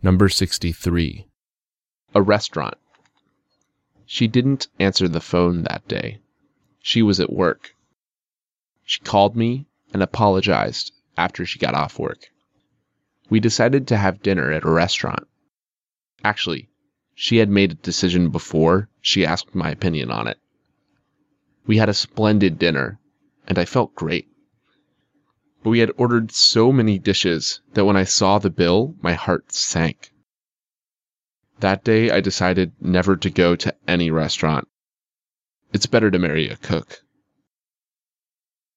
Number 63. A restaurant. She didn't answer the phone that day. She was at work. She called me and apologized after she got off work. We decided to have dinner at a restaurant. Actually, she had made a decision before she asked my opinion on it. We had a splendid dinner, and I felt great. But we had ordered so many dishes that when I saw the bill, my heart sank. That day, I decided never to go to any restaurant. It's better to marry a cook.